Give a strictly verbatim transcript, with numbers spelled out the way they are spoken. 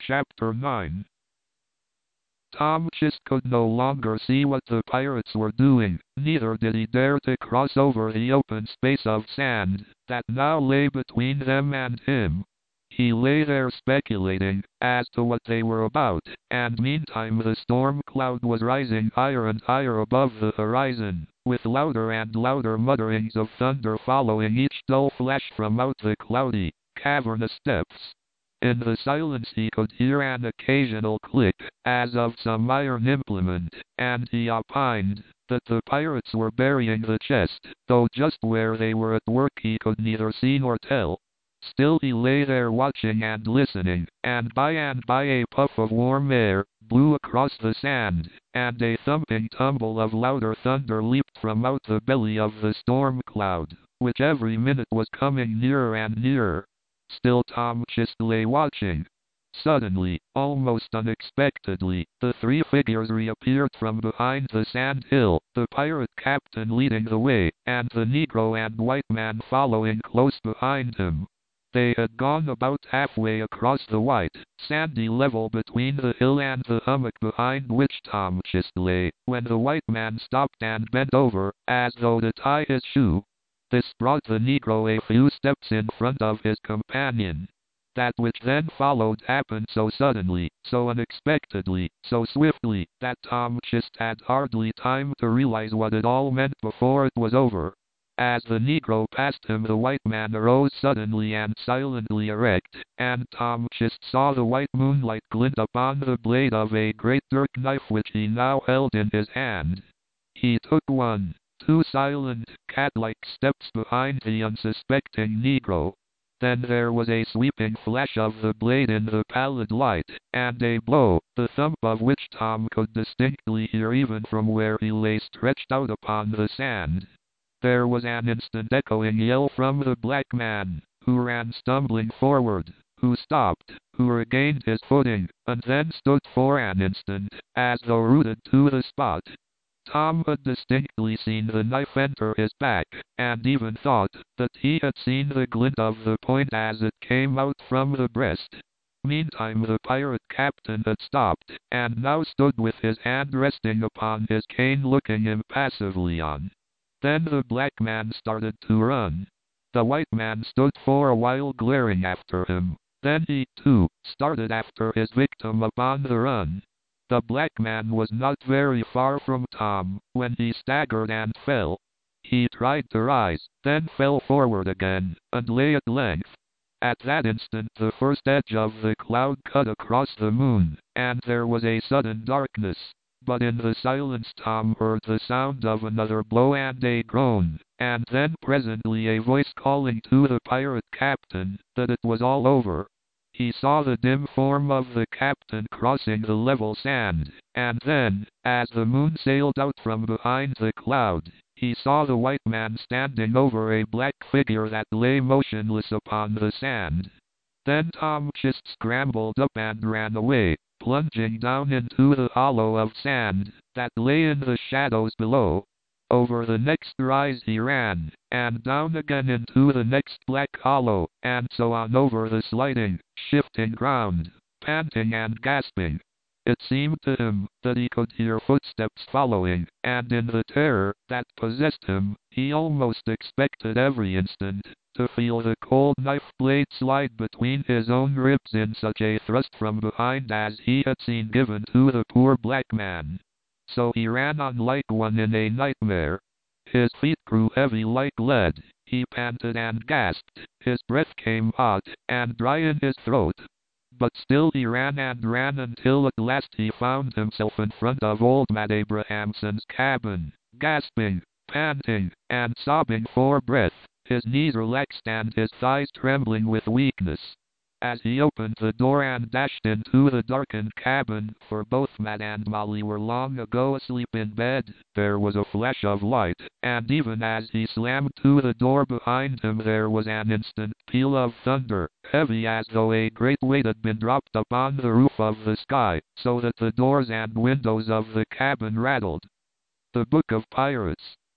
Chapter nine. Tom Chist could no longer see what the pirates were doing, neither did he dare to cross over the open space of sand that now lay between them and him. He lay there speculating as to what they were about, and meantime the storm cloud was rising higher and higher above the horizon, with louder and louder mutterings of thunder following each dull flash from out the cloudy, cavernous depths. In the silence he could hear an occasional click, as of some iron implement, and he opined that the pirates were burying the chest, though just where they were at work he could neither see nor tell. Still he lay there watching and listening, and by and by a puff of warm air blew across the sand, and a thumping tumble of louder thunder leaped from out the belly of the storm cloud, which every minute was coming nearer and nearer. Still Tom Chist lay watching. Suddenly, almost unexpectedly, the three figures reappeared from behind the sand hill, the pirate captain leading the way, and the Negro and white man following close behind him. They had gone about halfway across the white, sandy level between the hill and the hummock behind which Tom Chist lay, when the white man stopped and bent over, as though to tie his shoe. This brought the Negro a few steps in front of his companion. That which then followed happened so suddenly, so unexpectedly, so swiftly, that Tom Chist had hardly time to realize what it all meant before it was over. As the Negro passed him, the white man arose suddenly and silently erect, and Tom Chist saw the white moonlight glint upon the blade of a great dirk knife which he now held in his hand. He took one, two silent, cat-like steps behind the unsuspecting Negro. Then there was a sweeping flash of the blade in the pallid light, and a blow, the thump of which Tom could distinctly hear even from where he lay stretched out upon the sand. There was an instant echoing yell from the black man, who ran stumbling forward, who stopped, who regained his footing, and then stood for an instant, as though rooted to the spot. Tom had distinctly seen the knife enter his back, and even thought that he had seen the glint of the point as it came out from the breast. Meantime the pirate captain had stopped, and now stood with his hand resting upon his cane looking impassively on. Then the black man started to run. The white man stood for a while glaring after him. Then he, too, started after his victim upon the run. The black man was not very far from Tom, when he staggered and fell. He tried to rise, then fell forward again, and lay at length. At that instant the first edge of the cloud cut across the moon, and there was a sudden darkness. But in the silence Tom heard the sound of another blow and a groan, and then presently a voice calling to the pirate captain that it was all over. He saw the dim form of the captain crossing the level sand, and then, as the moon sailed out from behind the cloud, he saw the white man standing over a black figure that lay motionless upon the sand. Then Tom Chist scrambled up and ran away, plunging down into the hollow of sand that lay in the shadows below. Over the next rise he ran, and down again into the next black hollow, and so on over the sliding, shifting ground, panting and gasping. It seemed to him that he could hear footsteps following, and in the terror that possessed him, he almost expected every instant to feel the cold knife blade slide between his own ribs in such a thrust from behind as he had seen given to the poor black man. So he ran on like one in a nightmare. His feet grew heavy like lead, he panted and gasped, his breath came hot and dry in his throat. But still he ran and ran until at last he found himself in front of old Matt Abrahamson's cabin, gasping, panting, and sobbing for breath, his knees relaxed and his thighs trembling with weakness. As he opened the door and dashed into the darkened cabin, for both Matt and Molly were long ago asleep in bed, there was a flash of light, and even as he slammed to the door behind him there was an instant peal of thunder, heavy as though a great weight had been dropped upon the roof of the sky, so that the doors and windows of the cabin rattled. The Book of Pirates.